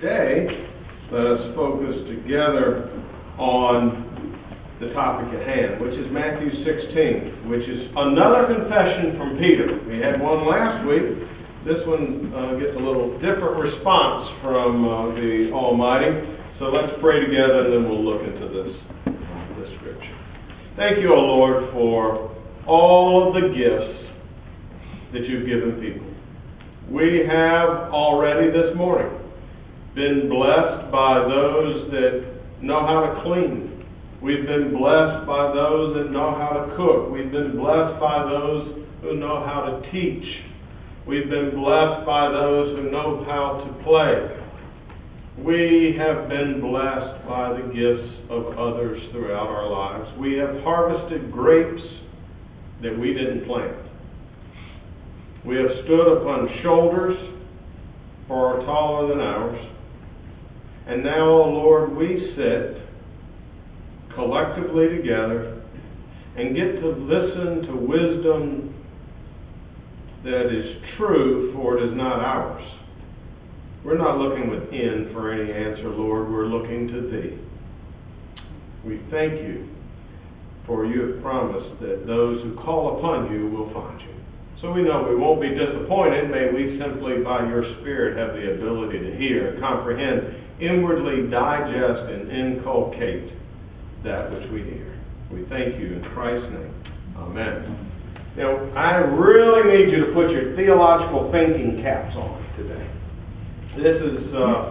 Today, let us focus together on the topic at hand, which is Matthew 16, which is another confession from Peter. We had one last week. This one gets a little different response from the Almighty. So let's pray together and then we'll look into this scripture. Thank you, O Lord, for all of the gifts that you've given people. We have already this morning been blessed by those that know how to clean. We've been blessed by those that know how to cook. We've been blessed by those who know how to teach. We've been blessed by those who know how to play. We have been blessed by the gifts of others throughout our lives. We have harvested grapes that we didn't plant. We have stood upon shoulders far taller than ours. And now, O Lord, we sit collectively together and get to listen to wisdom that is true, for it is not ours. We're not looking within for any answer, Lord. We're looking to Thee. We thank you, for you have promised that those who call upon you will find you. So we know we won't be disappointed. May we simply, by your Spirit, have the ability to hear and comprehend, inwardly digest and inculcate that which we hear. We thank you in Christ's name. Amen. Now, I really need you to put your theological thinking caps on today. This is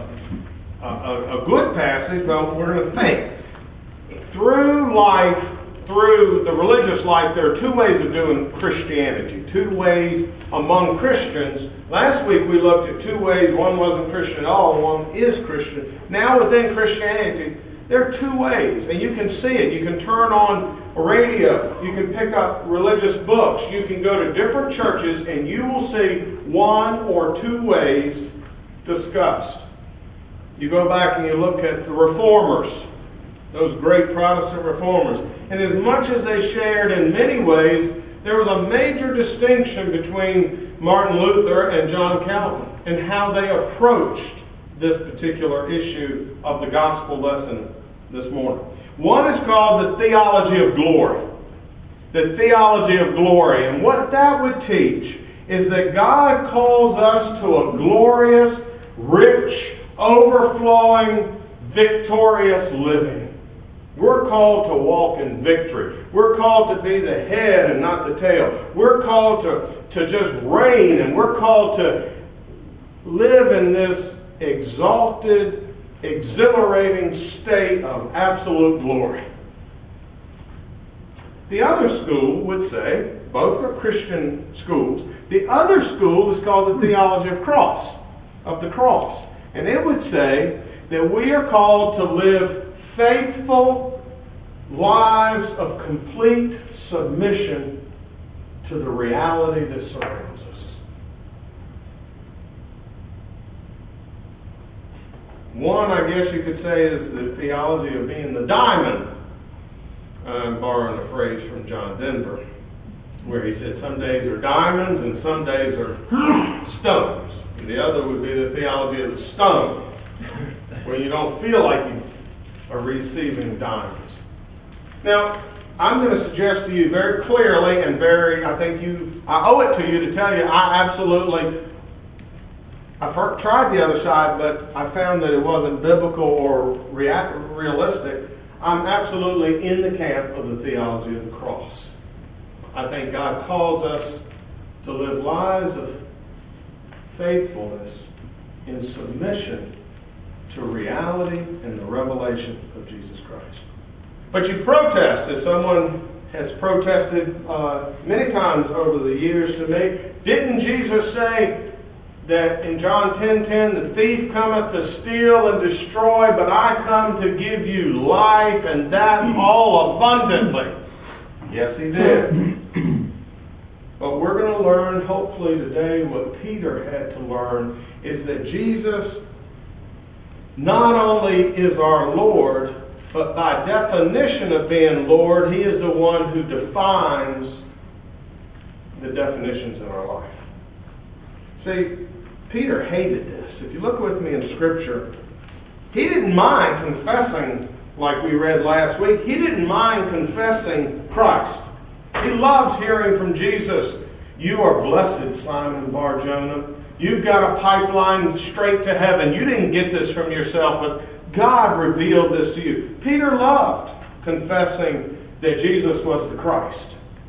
a good passage, but we're going to think. Through life, through the religious life, there are two ways of doing Christianity, two ways among Christians. Last week we looked at two ways. One wasn't Christian at all, one is Christian. Now within Christianity, there are two ways, and you can see it. You can turn on a radio, you can pick up religious books, you can go to different churches, and you will see one or two ways discussed. You go back and you look at the Reformers, those great Protestant Reformers, and as much as they shared in many ways, there was a major distinction between Martin Luther and John Calvin and how they approached this particular issue of the gospel lesson this morning. One is called the theology of glory. The theology of glory. And what that would teach is that God calls us to a glorious, rich, overflowing, victorious living. We're called to walk in victory. We're called to be the head and not the tail. We're called to just reign, and we're called to live in this exalted, exhilarating state of absolute glory. The other school would say, both are Christian schools, the other school is called the theology of the cross. And it would say that we are called to live faithful lives of complete submission to the reality that surrounds us. One, I guess you could say, is the theology of being the diamond. I'm borrowing a phrase from John Denver, where he said some days are diamonds and some days are stones. And the other would be the theology of the stone, where you don't feel like you are receiving diamonds. Now, I'm going to suggest to you very clearly and I owe it to you to tell you I've tried the other side, but I found that it wasn't biblical or realistic. I'm absolutely in the camp of the theology of the cross. I think God calls us to live lives of faithfulness in submission to reality and the revelation of Jesus Christ. But you protest, as someone has protested many times over the years to me. Didn't Jesus say that in John 10:10, the thief cometh to steal and destroy, but I come to give you life, and that all abundantly? Yes, he did. But we're going to learn, hopefully today, what Peter had to learn, is that Jesus not only is our Lord, but by definition of being Lord, He is the one who defines the definitions in our life. See, Peter hated this. If you look with me in Scripture, he didn't mind confessing, like we read last week, he didn't mind confessing Christ. He loved hearing from Jesus. You are blessed, Simon Bar-Jonah. You've got a pipeline straight to heaven. You didn't get this from yourself, but God revealed this to you. Peter loved confessing that Jesus was the Christ.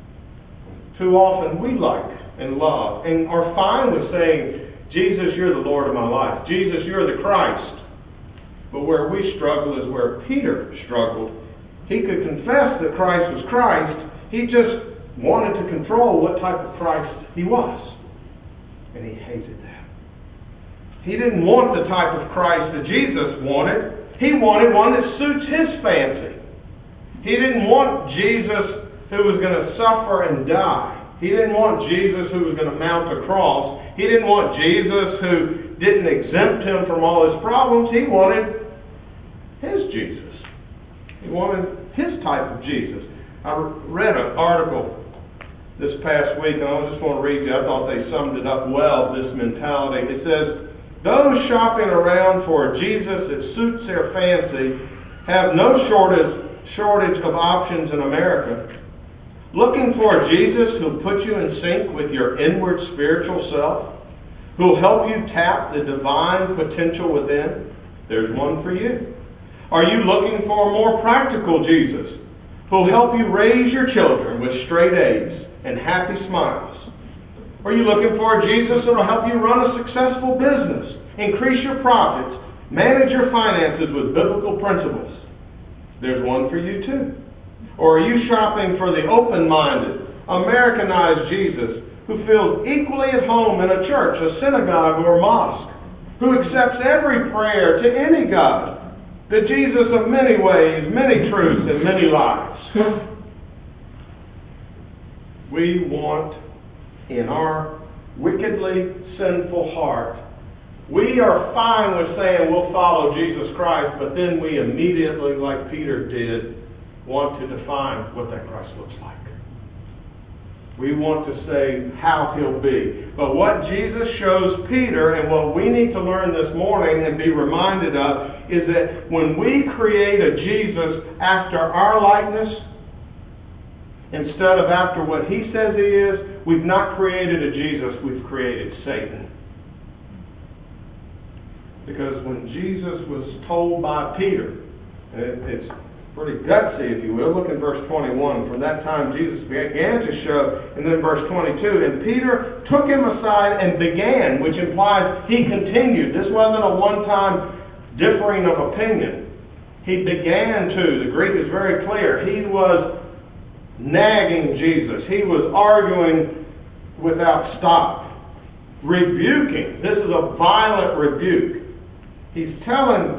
Too often we like and love and are fine with saying, Jesus, you're the Lord of my life. Jesus, you're the Christ. But where we struggle is where Peter struggled. He could confess that Christ was Christ. He just wanted to control what type of Christ he was. And he hated that. He didn't want the type of Christ that Jesus wanted. He wanted one that suits his fancy. He didn't want Jesus who was going to suffer and die. He didn't want Jesus who was going to mount a cross. He didn't want Jesus who didn't exempt him from all his problems. He wanted his Jesus. He wanted his type of Jesus. I read an article this past week, and I just want to read you. I thought they summed it up well, this mentality. It says, those shopping around for a Jesus that suits their fancy have no shortage of options in America. Looking for a Jesus who'll put you in sync with your inward spiritual self, who'll help you tap the divine potential within? There's one for you. Are you looking for a more practical Jesus who'll help you raise your children with straight A's and happy smiles? Are you looking for a Jesus that'll help you run a successful business, increase your profits, manage your finances with biblical principles? There's one for you too. Or are you shopping for the open-minded, Americanized Jesus who feels equally at home in a church, a synagogue, or a mosque, who accepts every prayer to any God, the Jesus of many ways, many truths, and many lives? We want, in our wickedly sinful heart, we are fine with saying we'll follow Jesus Christ, but then we immediately, like Peter did, want to define what that Christ looks like. We want to say how he'll be. But what Jesus shows Peter, and what we need to learn this morning and be reminded of, is that when we create a Jesus after our likeness, instead of after what he says he is, we've not created a Jesus, we've created Satan. Because when Jesus was told by Peter, and it's pretty gutsy, if you will. Look in verse 21. From that time Jesus began to show, and then verse 22, and Peter took him aside and began, which implies he continued. This wasn't a one-time differing of opinion. He began to. The Greek is very clear. He was nagging Jesus. He was arguing without stop. Rebuking. This is a violent rebuke. He's telling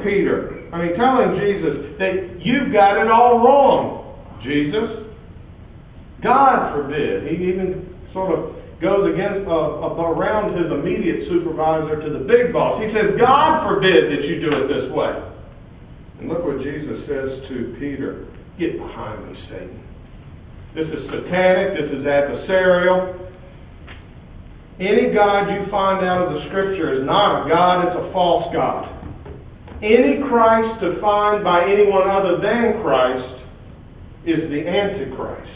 Jesus that you've got it all wrong, Jesus. God forbid. He even sort of goes against around his immediate supervisor to the big boss. He says, God forbid that you do it this way. And look what Jesus says to Peter. Get behind me, Satan. This is satanic. This is adversarial. Any God you find out of the Scripture is not a God. It's a false God. Any Christ defined by anyone other than Christ is the Antichrist.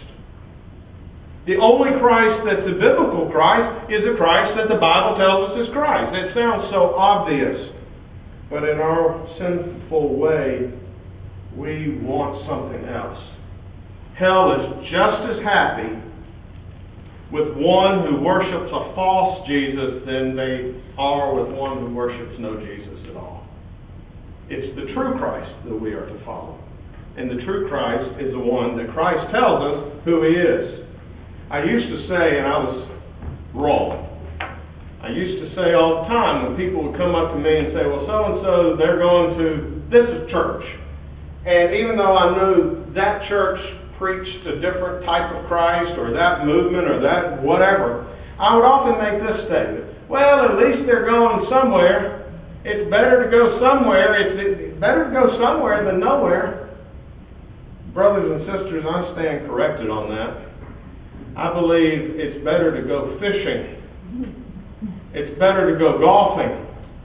The only Christ that's the biblical Christ is the Christ that the Bible tells us is Christ. It sounds so obvious, but in our sinful way, we want something else. Hell is just as happy with one who worships a false Jesus than they are with one who worships no Jesus at all. It's the true Christ that we are to follow. And the true Christ is the one that Christ tells us who he is. I used to say, and I was wrong, I used to say all the time when people would come up to me and say, well, so-and-so, they're going to this church. And even though I knew that church preached a different type of Christ or that movement or that whatever, I would often make this statement. Well, at least they're going somewhere. It's better to go somewhere. It's better to go somewhere than nowhere. Brothers and sisters, I stand corrected on that. I believe it's better to go fishing It's better to go golfing.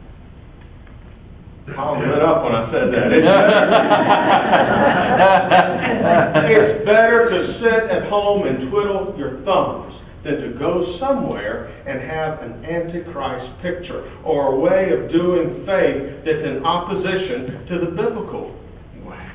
I lit up when I said that. It's better to sit at home and twiddle your thumbs than to go somewhere and have an Antichrist picture or a way of doing faith that's in opposition to the biblical way.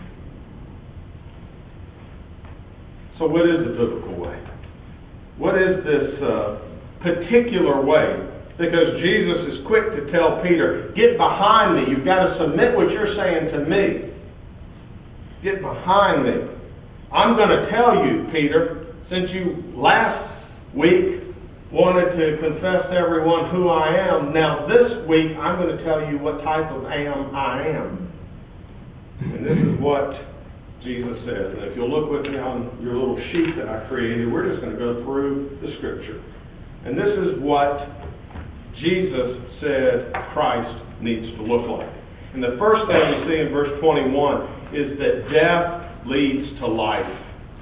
So what is the biblical way? What is this particular way? Because Jesus is quick to tell Peter, get behind me. You've got to submit what you're saying to me. Get behind me. I'm going to tell you, Peter, since you last week wanted to confess to everyone who I am, now this week I'm going to tell you what type of am I am. And this is what Jesus says. And if you'll look with me on your little sheet that I created, we're just going to go through the Scripture. And this is what Jesus said Christ needs to look like. And the first thing we see in verse 21 is that death leads to life.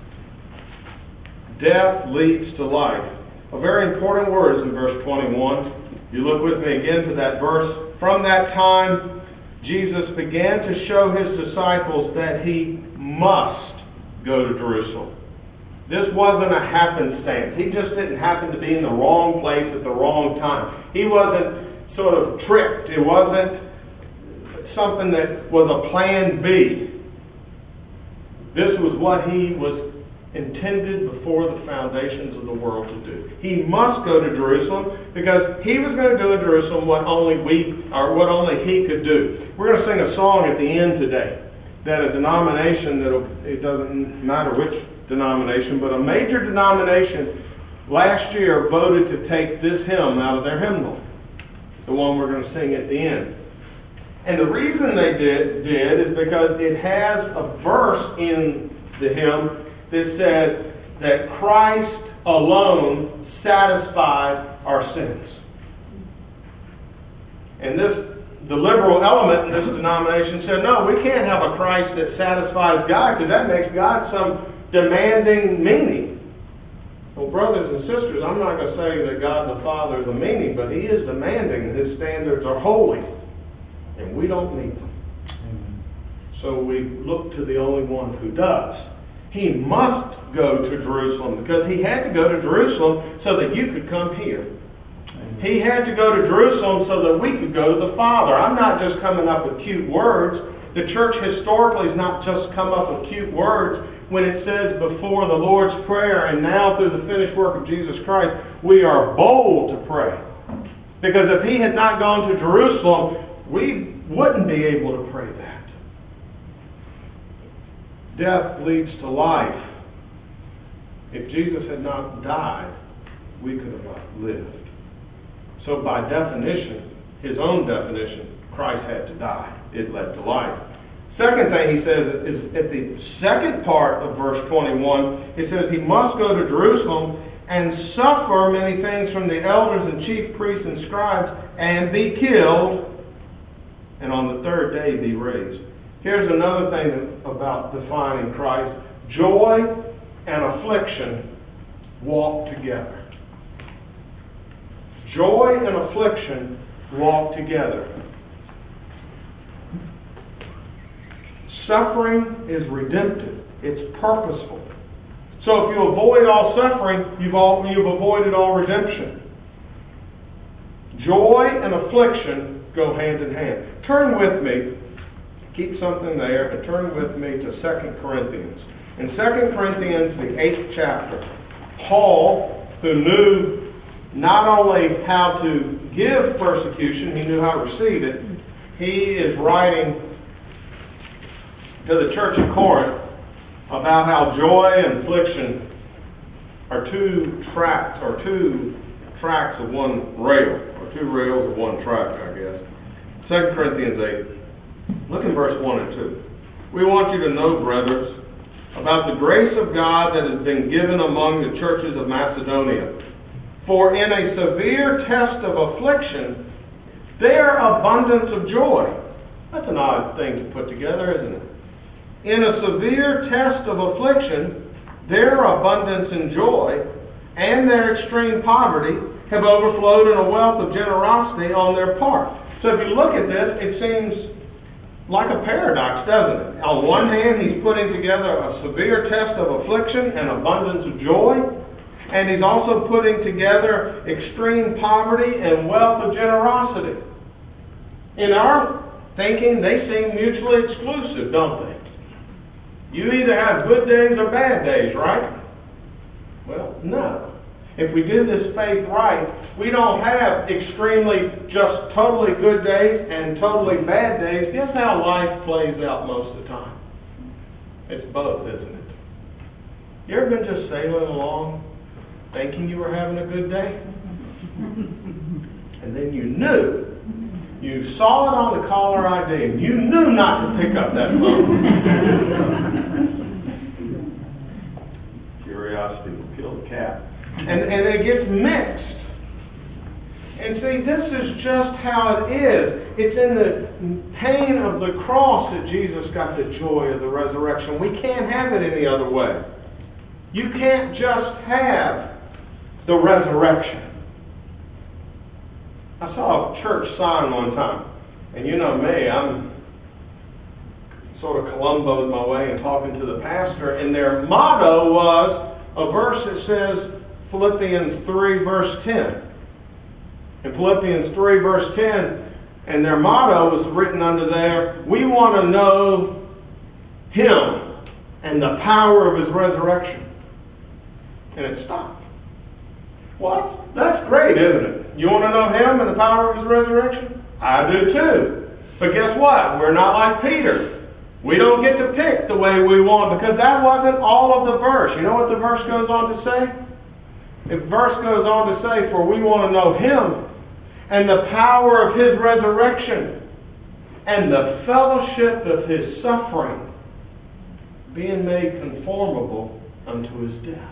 Death leads to life. A very important word is in verse 21. You look with me again to that verse. From that time, Jesus began to show his disciples that he must go to Jerusalem. This wasn't a happenstance. He just didn't happen to be in the wrong place at the wrong time. He wasn't sort of tricked. It wasn't something that was a plan B. This was what he was intended before the foundations of the world to do. He must go to Jerusalem because he was going to do in Jerusalem what only he could do. We're going to sing a song at the end today that a denomination it doesn't matter which denomination, but a major denomination last year voted to take this hymn out of their hymnal, the one we're going to sing at the end. And the reason they did is because it has a verse in the hymn that says that Christ alone satisfied our sins. And the liberal element in this denomination said, no, we can't have a Christ that satisfies God because that makes God some demanding meaning. Well, brothers and sisters, I'm not going to say that God the Father is a meaning, but he is demanding. His standards are holy, and we don't meet them. Amen. So we look to the only one who does. He must go to Jerusalem because he had to go to Jerusalem so that you could come here. Amen. He had to go to Jerusalem so that we could go to the Father. I'm not just coming up with cute words. The church historically has not just come up with cute words when it says before the Lord's Prayer and now through the finished work of Jesus Christ, we are bold to pray. Because if he had not gone to Jerusalem, we wouldn't be able to pray that. Death leads to life. If Jesus had not died, we could have not lived. So by definition, his own definition, Christ had to die. It led to life. Second thing he says is at the second part of verse 21, it says he must go to Jerusalem and suffer many things from the elders and chief priests and scribes and be killed, and on the third day be raised. Here's another thing about defining Christ. Joy and affliction walk together. Joy and affliction walk together. Suffering is redemptive. It's purposeful. So if you avoid all suffering, you've avoided all redemption. Joy and affliction go hand in hand. Turn with me, keep something there, and turn with me to 2 Corinthians. In 2 Corinthians, the 8th chapter, Paul, who knew not only how to give persecution, he knew how to receive it. He is writing to the church of Corinth about how joy and affliction are two tracks of one rail, or two rails of one track, I guess. 2 Corinthians 8. Look in verse 1 and 2. We want you to know, brothers, about the grace of God that has been given among the churches of Macedonia. For in a severe test of affliction, their abundance of joy. That's an odd thing to put together, isn't it? In a severe test of affliction, their abundance in joy and their extreme poverty have overflowed in a wealth of generosity on their part. So if you look at this, it seems like a paradox, doesn't it? On one hand, he's putting together a severe test of affliction and abundance of joy, and he's also putting together extreme poverty and wealth of generosity. In our thinking, they seem mutually exclusive, don't they? You either have good days or bad days, right? Well, no. If we do this faith right, we don't have extremely just totally good days and totally bad days. Guess how life plays out most of the time? It's both, isn't it? You ever been just sailing along thinking you were having a good day? And then you saw it on the caller ID, and you knew not to pick up that phone. Curiosity will kill the cat. And it gets mixed. And see, this is just how it is. It's in the pain of the cross that Jesus got the joy of the resurrection. We can't have it any other way. You can't just have the resurrection. I saw a church sign one time. And you know me, I'm sort of Columboed my way and talking to the pastor. And their motto was a verse that says, Philippians 3 verse 10. In Philippians 3 verse 10, and their motto was written under there, we want to know Him and the power of His resurrection. And it stopped. What? That's great, isn't it? You want to know Him and the power of His resurrection? I do too. But guess what? We're not like Peter. We don't get to pick the way we want, because that wasn't all of the verse. You know what the verse goes on to say? The verse goes on to say, for we want to know Him and the power of His resurrection and the fellowship of His suffering, being made conformable unto His death.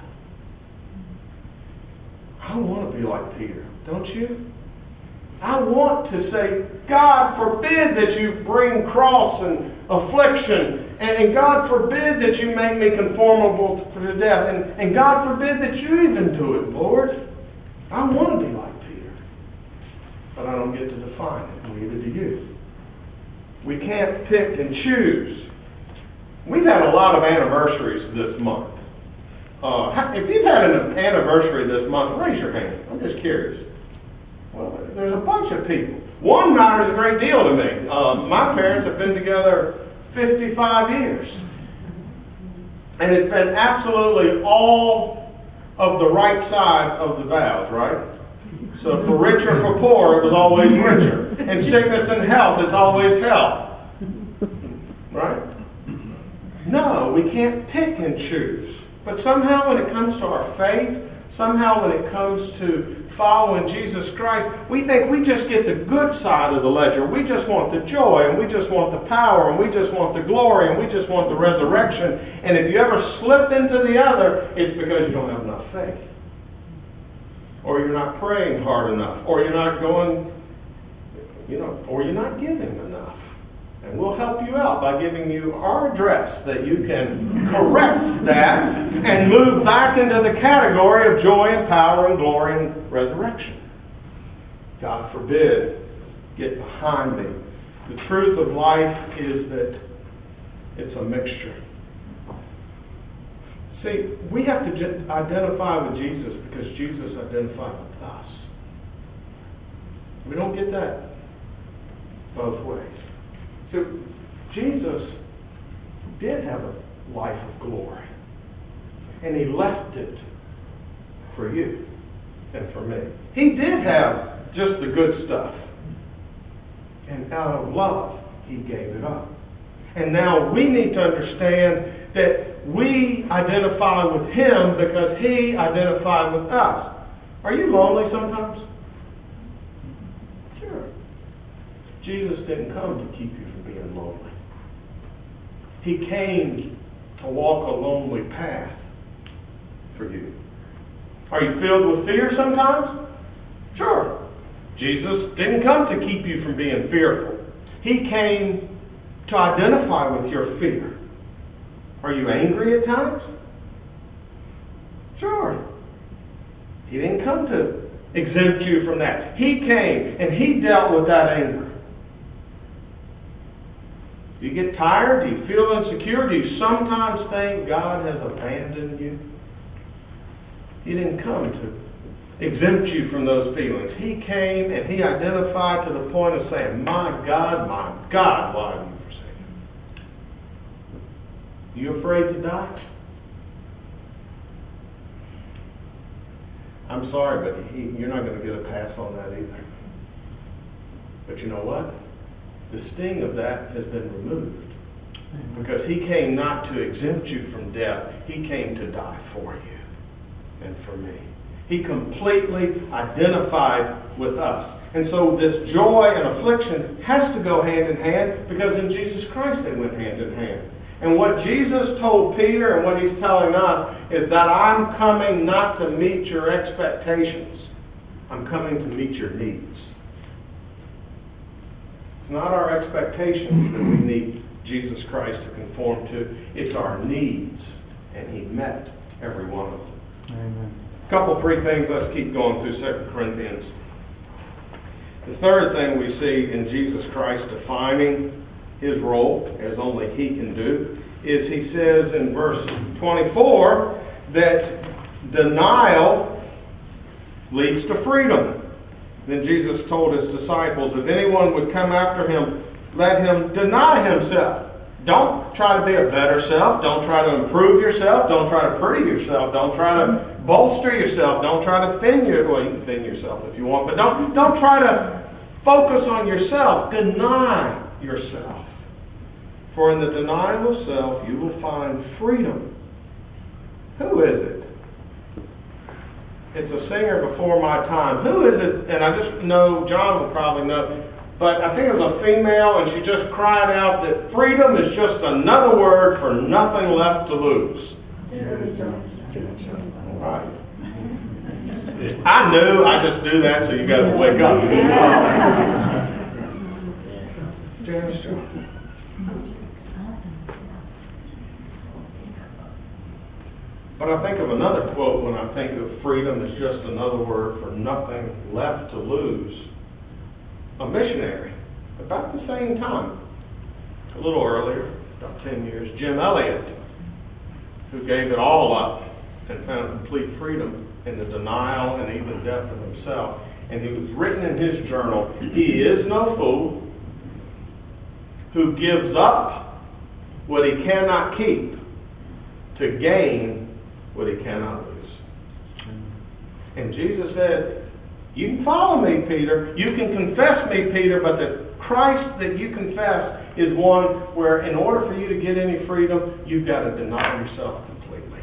I want to be like Peter, don't you? I want to say, God forbid that you bring cross and affliction, and God forbid that you make me conformable to death, and God forbid that you even do it, Lord. I want to be like Peter, but I don't get to define it, neither do you. We can't pick and choose. We've had a lot of anniversaries this month. If you've had an anniversary this month, raise your hand. I'm just curious. Well, there's a bunch of people. One matters a great deal to me. My parents have been together 55 years. And it's been absolutely all of the right side of the vows, right? So for richer, for poor, it was always richer. In sickness and health, it's always health. Right? No, we can't pick and choose. But somehow when it comes to our faith, somehow when it comes to following Jesus Christ, we think we just get the good side of the ledger. We just want the joy, and we just want the power, and we just want the glory, and we just want the resurrection. And if you ever slip into the other, it's because you don't have enough faith. Or you're not praying hard enough. Or you're not going, or you're not giving enough. And we'll help you out by giving you our address that you can correct that and move back into the category of joy and power and glory and resurrection. God forbid, get behind me. The truth of life is that it's a mixture. See, we have to identify with Jesus because Jesus identified with us. We don't get that both ways. So Jesus did have a life of glory. And He left it for you and for me. He did have just the good stuff. And out of love, He gave it up. And now we need to understand that we identify with Him because He identified with us. Are you lonely sometimes? Sure. Jesus didn't come to keep you from being lonely. He came to walk a lonely path for you. Are you filled with fear sometimes? Sure. Jesus didn't come to keep you from being fearful. He came to identify with your fear. Are you angry at times? Sure. He didn't come to exempt you from that. He came and He dealt with that anger. Do you get tired? Do you feel insecure? Do you sometimes think God has abandoned you? He didn't come to exempt you from those feelings. He came and He identified to the point of saying, my God, why have you forsaken me? You afraid to die? I'm sorry, but you're not going to get a pass on that either. But you know what? The sting of that has been removed. Because He came not to exempt you from death. He came to die for you and for me. He completely identified with us. And so this joy and affliction has to go hand in hand, because in Jesus Christ they went hand in hand. And what Jesus told Peter and what He's telling us is that I'm coming not to meet your expectations. I'm coming to meet your needs. It's not our expectations that we need Jesus Christ to conform to. It's our needs. And He met every one of them. Amen. A couple, three things. Let's keep going through 2 Corinthians. The third thing we see in Jesus Christ defining His role, as only He can do, is He says in verse 24 that denial leads to freedom. Then Jesus told His disciples, if anyone would come after Him, let him deny himself. Don't try to be a better self. Don't try to improve yourself. Don't try to pretty yourself. Don't try to bolster yourself. Don't try to thin your... Well, you can thin yourself if you want, but don't try to focus on yourself. Deny yourself. For in the denial of self, you will find freedom. Who is it? It's a singer before my time. Who is it? And I just know, John will probably know, but I think it was a female, and she just cried out that freedom is just another word for nothing left to lose. All right. I knew. I just do that so you guys will wake up. But I think of another quote when I think of freedom as just another word for nothing left to lose. A missionary, about the same time, a little earlier, about 10 years, Jim Elliot, who gave it all up and found complete freedom in the denial and even death of himself. And he was written in his journal, he is no fool who gives up what he cannot keep to gain what he cannot lose. And Jesus said, you can follow me, Peter. You can confess me, Peter, but the Christ that you confess is one where in order for you to get any freedom, you've got to deny yourself completely.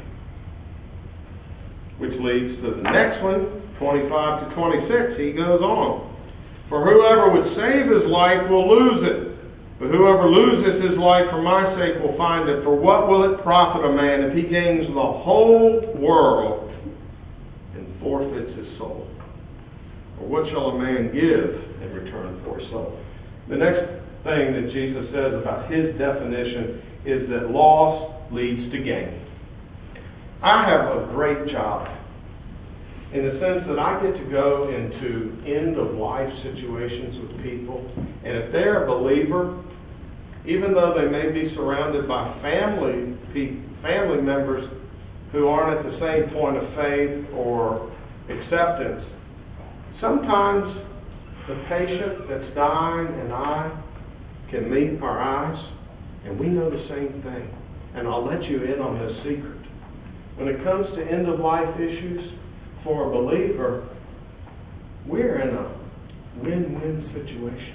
Which leads to the next one, 25 to 26. He goes on. For whoever would save his life will lose it. But whoever loses his life for my sake will find it. For what will it profit a man if he gains the whole world and forfeits his soul? Or what shall a man give in return for his soul? The next thing that Jesus says about His definition is that loss leads to gain. I have a great job in the sense that I get to go into end-of-life situations with people, and if they're a believer, even though they may be surrounded by family members who aren't at the same point of faith or acceptance, sometimes the patient that's dying and I can meet our eyes, and we know the same thing. And I'll let you in on this secret. When it comes to end-of-life issues, for a believer, we're in a win-win situation.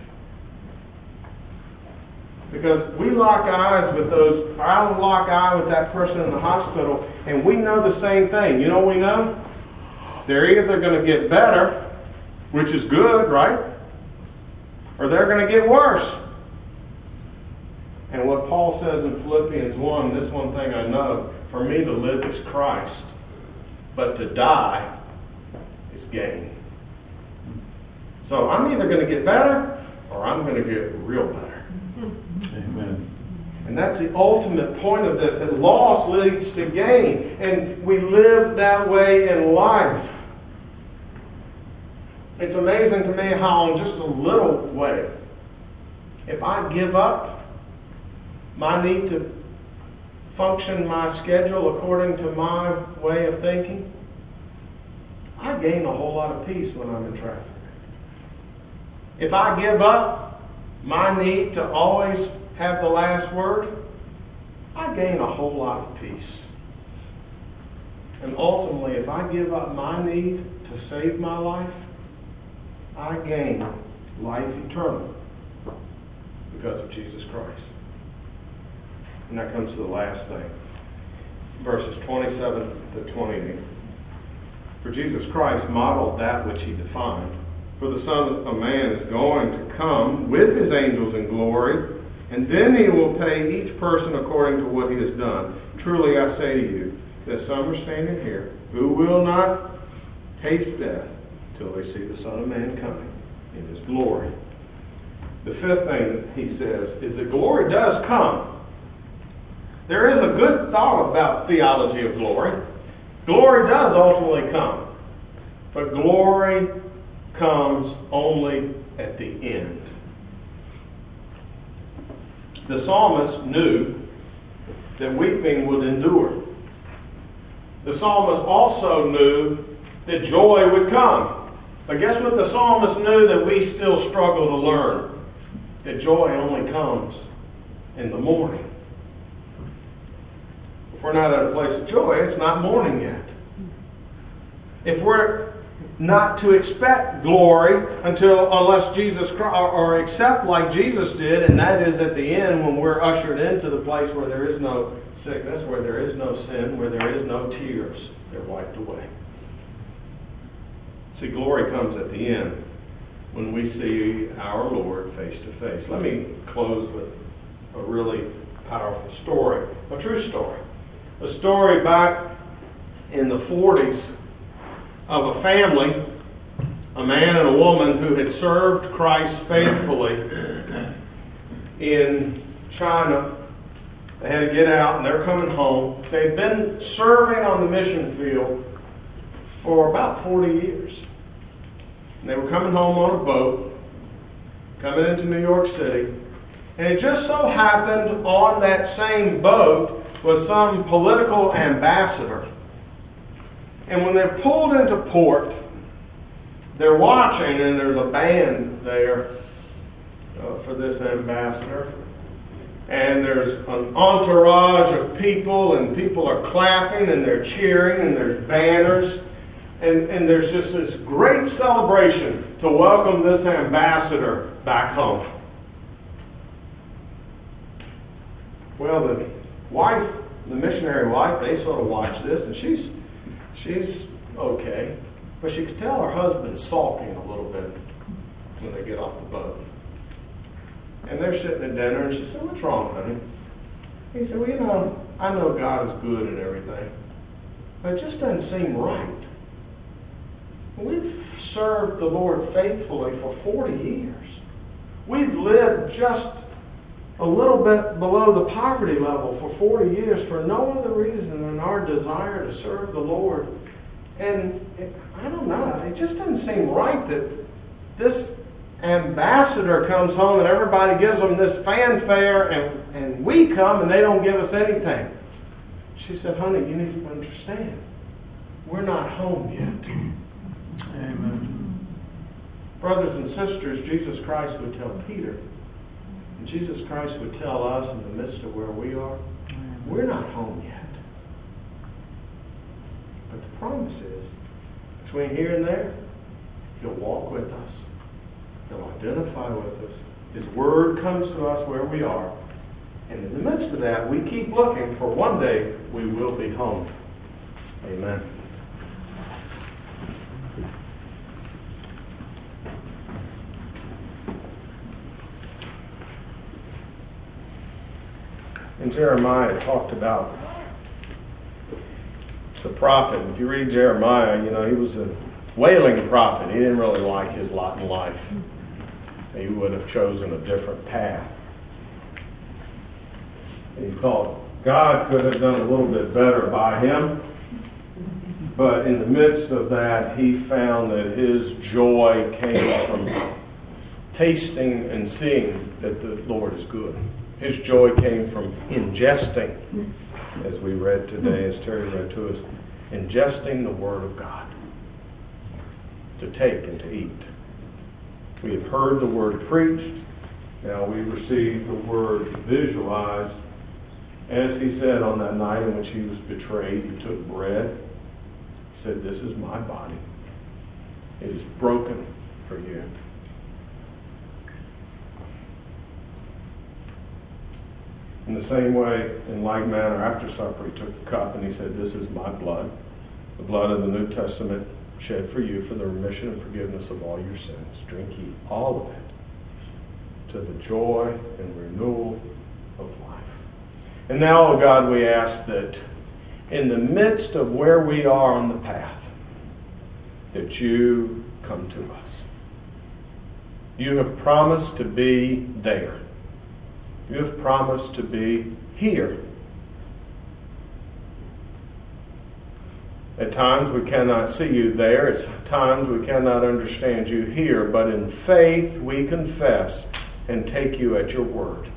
Because we lock eyes with those, I'll lock eye with that person in the hospital, and we know the same thing. You know what we know? They're either going to get better, which is good, right? Or they're going to get worse. And what Paul says in Philippians 1, this one thing I know, for me to live is Christ, but to die is gain. So I'm either going to get better, or I'm going to get real better. Amen. And that's the ultimate point of this, that loss leads to gain. And we live that way in life. It's amazing to me how in just a little way, if I give up my need to function my schedule according to my way of thinking, I gain a whole lot of peace when I'm in traffic. If I give up my need to always have the last word, I gain a whole lot of peace. And ultimately, if I give up my need to save my life, I gain life eternal because of Jesus Christ. And that comes to the last thing. Verses 27 to 28. For Jesus Christ modeled that which he defined. For the Son of Man is going to come with his angels in glory, and then he will pay each person according to what he has done. Truly I say to you, that some are standing here who will not taste death till they see the Son of Man coming in his glory. The fifth thing that he says is that glory does come. There is a good thought about theology of glory. Glory does ultimately come. But glory comes only at the end. The psalmist knew that weeping would endure. The psalmist also knew that joy would come. But guess what the psalmist knew that we still struggle to learn? That joy only comes in the morning. If we're not at a place of joy, it's not morning yet. If we're not to expect glory unless Jesus Christ, or accept like Jesus did, and that is at the end when we're ushered into the place where there is no sickness, where there is no sin, where there is no tears, they're wiped away. See, glory comes at the end when we see our Lord face to face. Let me close with a really powerful story, a true story. A story back in the 40s of a family, a man and a woman who had served Christ faithfully in China. They had to get out and they're coming home. They'd been serving on the mission field for about 40 years. And they were coming home on a boat, coming into New York City. And it just so happened on that same boat was some political ambassador. And when they're pulled into port, they're watching, and there's a band there for this ambassador. And there's an entourage of people, and people are clapping, and they're cheering, and there's banners. And there's just this great celebration to welcome this ambassador back home. Well, the wife, the missionary wife, they sort of watch this, and she's okay. But she could tell her husband's sulking a little bit when they get off the boat. And they're sitting at dinner, and she said, "What's wrong, honey?" He said, "Well, I know God is good and everything, but it just doesn't seem right. We've served the Lord faithfully for 40 years. We've lived just a little bit below the poverty level for 40 years for no other reason than our desire to serve the Lord. And I don't know, it just doesn't seem right that this ambassador comes home and everybody gives them this fanfare and we come and they don't give us anything." She said, "Honey, you need to understand, we're not home yet." Amen. Brothers and sisters, Jesus Christ would tell Peter, and Jesus Christ would tell us in the midst of where we are, we're not home yet. But the promise is, between here and there, He'll walk with us. He'll identify with us. His Word comes to us where we are. And in the midst of that, we keep looking, for one day we will be home. Amen. And Jeremiah talked about the prophet. If you read Jeremiah, he was a wailing prophet. He didn't really like his lot in life. He would have chosen a different path. And he thought God could have done a little bit better by him. But in the midst of that, he found that his joy came from tasting and seeing that the Lord is good. His joy came from ingesting, as we read today, as Terry read to us, ingesting the Word of God, to take and to eat. We have heard the Word preached. Now we receive the Word visualized. As he said on that night in which he was betrayed, he took bread, said, "This is my body. It is broken for you." In the same way, in like manner, after supper, he took the cup and he said, "This is my blood, the blood of the New Testament, shed for you for the remission and forgiveness of all your sins. Drink ye all of it to the joy and renewal of life." And now, O God, we ask that in the midst of where we are on the path, that you come to us. You have promised to be there. You have promised to be here. At times we cannot see you there. At times we cannot understand you here. But in faith we confess and take you at your word.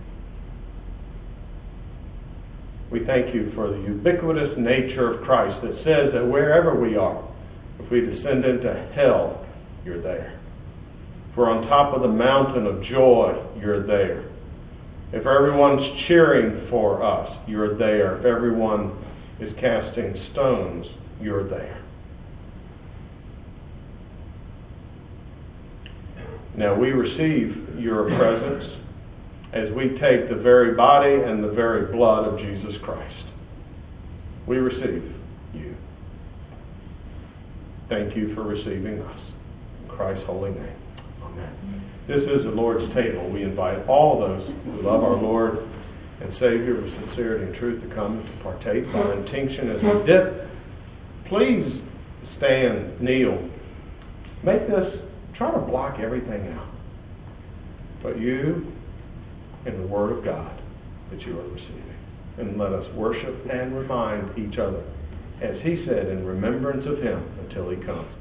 We thank you for the ubiquitous nature of Christ that says that wherever we are, if we descend into hell, you're there. If we're on top of the mountain of joy, you're there. If everyone's cheering for us, you're there. If everyone is casting stones, you're there. Now we receive your presence as we take the very body and the very blood of Jesus Christ. We receive you. Thank you for receiving us. In Christ's holy name. Amen. This is the Lord's table. We invite all those who love our Lord and Savior with sincerity and truth to come to partake by intinction as we dip. Please stand, kneel. Make this, try to block everything out. But you and the Word of God that you are receiving. And let us worship and remind each other, as he said, in remembrance of him until he comes.